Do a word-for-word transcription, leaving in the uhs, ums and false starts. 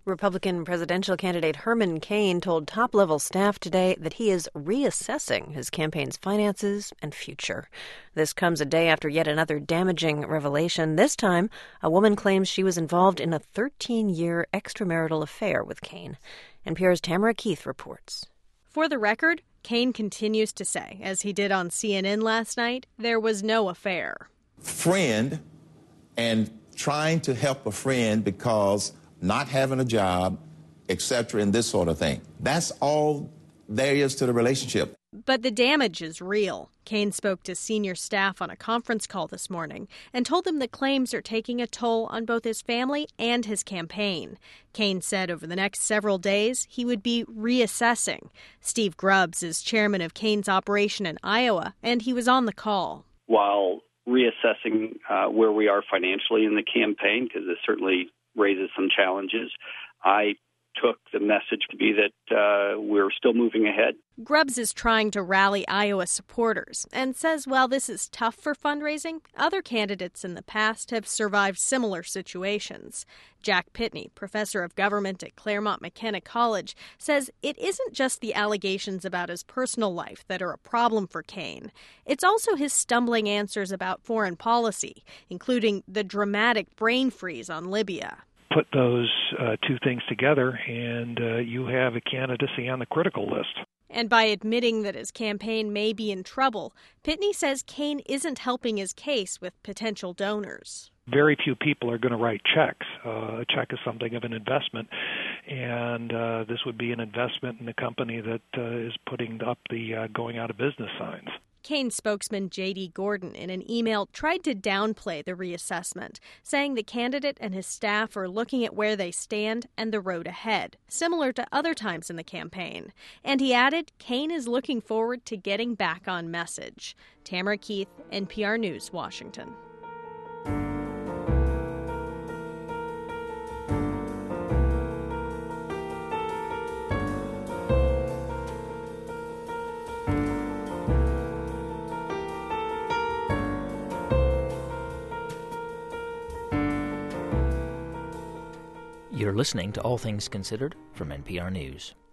Republican presidential candidate Herman Cain told top-level staff today that he is reassessing his campaign's finances and future. This comes a day after yet another damaging revelation. This time, a woman claims she was involved in a thirteen-year extramarital affair with Cain. N P R's Tamara Keith reports. For the record, Cain continues to say, as he did on C N N last night, there was no affair. Friend and trying to help a friend because not having a job, et cetera, and this sort of thing. That's all there is to the relationship. But the damage is real. Cain spoke to senior staff on a conference call this morning and told them the claims are taking a toll on both his family and his campaign. Cain said over the next several days he would be reassessing. Steve Grubbs is chairman of Cain's operation in Iowa, and he was on the call. While reassessing uh, where we are financially in the campaign, because it certainly raises some challenges, I took the message to be that uh, we're still moving ahead. Grubbs is trying to rally Iowa supporters and says while this is tough for fundraising, other candidates in the past have survived similar situations. Jack Pitney, professor of government at Claremont McKenna College, says it isn't just the allegations about his personal life that are a problem for Cain. It's also his stumbling answers about foreign policy, including the dramatic brain freeze on Libya. Put those uh, two things together, and uh, you have a candidacy on the critical list. And by admitting that his campaign may be in trouble, Pitney says Cain isn't helping his case with potential donors. Very few people are going to write checks. Uh, a check is something of an investment, and uh, this would be an investment in a company that uh, is putting up the uh, going out of business signs. Cain spokesman J D Gordon in an email tried to downplay the reassessment, saying the candidate and his staff are looking at where they stand and the road ahead, similar to other times in the campaign. And he added Cain is looking forward to getting back on message. Tamara Keith, N P R News, Washington. You're listening to All Things Considered from N P R News.